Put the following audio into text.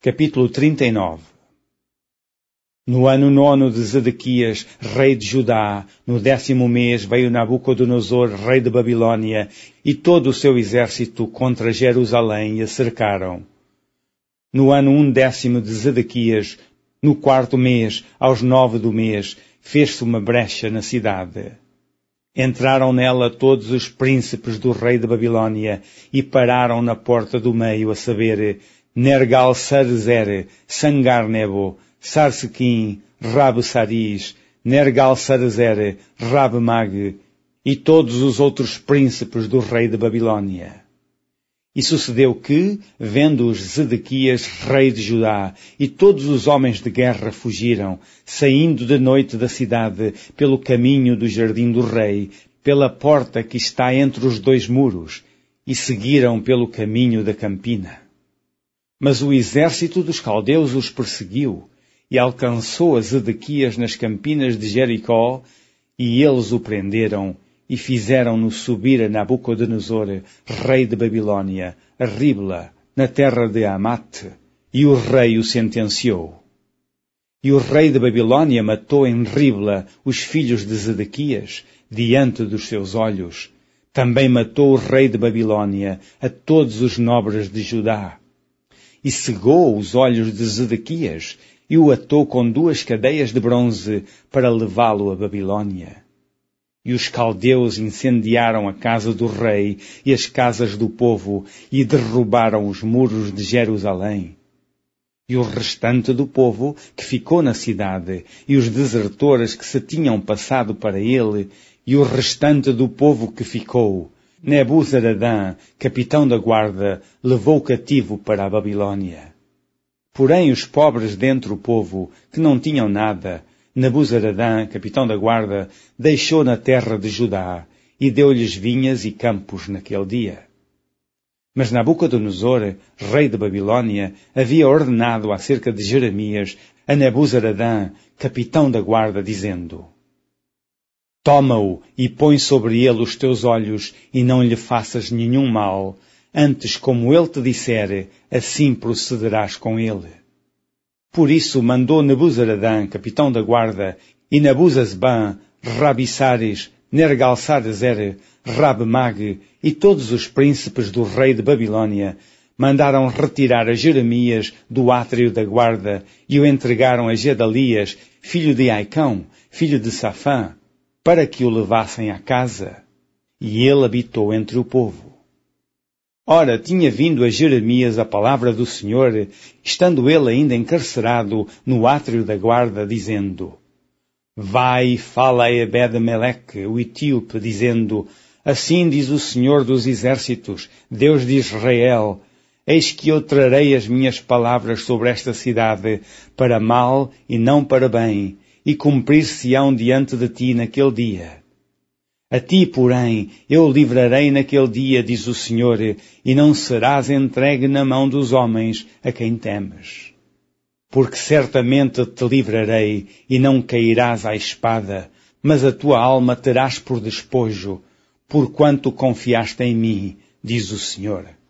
Capítulo 39. No ano 9 de Zedequias, rei de Judá, no 10º mês, veio Nabucodonosor, rei de Babilônia, e todo o seu exército contra Jerusalém e a cercaram. No ano 10º de Zedequias, no 4º mês, aos 9 do mês, fez-se uma brecha na cidade. Entraram nela todos os príncipes do rei de Babilônia e pararam na porta do meio, a saber, Nergal-Sarezer, Sangar-Nebo, Sarsequim, Rabe-Saris, Nergal-Sarezer, Rabe-Mag e todos os outros príncipes do rei de Babilônia. E sucedeu que, vendo-os Zedequias, rei de Judá, e todos os homens de guerra fugiram, saindo de noite da cidade, pelo caminho do jardim do rei, pela porta que está entre os dois muros, e seguiram pelo caminho da campina. Mas o exército dos caldeus os perseguiu, e alcançou a Zedequias nas campinas de Jericó, e eles o prenderam, e fizeram-no subir a Nabucodonosor, rei de Babilônia, a Ribla, na terra de Amate, e o rei o sentenciou. E o rei de Babilônia matou em Ribla os filhos de Zedequias, diante dos seus olhos. Também matou o rei de Babilônia a todos os nobres de Judá. E cegou os olhos de Zedequias, e o atou com 2 cadeias de bronze para levá-lo a Babilônia. E os caldeus incendiaram a casa do rei e as casas do povo, e derrubaram os muros de Jerusalém. E o restante do povo que ficou na cidade, e os desertores que se tinham passado para ele, e o restante do povo que ficou, Nebuzaradã, capitão da guarda, levou cativo para a Babilônia. Porém os pobres dentre o povo, que não tinham nada, Nebuzaradã, capitão da guarda, deixou na terra de Judá, e deu-lhes vinhas e campos naquele dia. Mas Nabucodonosor, rei de Babilônia, havia ordenado acerca de Jeremias a Nebuzaradã, capitão da guarda, dizendo: Toma-o e põe sobre ele os teus olhos, e não lhe faças nenhum mal. Antes, como ele te disser, assim procederás com ele. Por isso mandou Nebuzaradã, capitão da guarda, e Nebuzazban, Rabi-Sares, Nergal-Sarezer, Rabe-Mag e todos os príncipes do rei de Babilônia, mandaram retirar a Jeremias do átrio da guarda e o entregaram a Gedalias, filho de Aicão, filho de Safã, para que o levassem à casa. E ele habitou entre o povo. Ora, tinha vindo a Jeremias a palavra do Senhor, estando ele ainda encarcerado no átrio da guarda, dizendo: Vai e fala a Ebed-Meleque, o etíope, dizendo: Assim diz o Senhor dos exércitos, Deus de Israel: Eis que eu trarei as minhas palavras sobre esta cidade, para mal e não para bem, e cumprir-se-ão diante de ti naquele dia. A ti, porém, eu livrarei naquele dia, diz o Senhor, e não serás entregue na mão dos homens a quem temes. Porque certamente te livrarei, e não cairás à espada, mas a tua alma terás por despojo, porquanto confiaste em mim, diz o Senhor.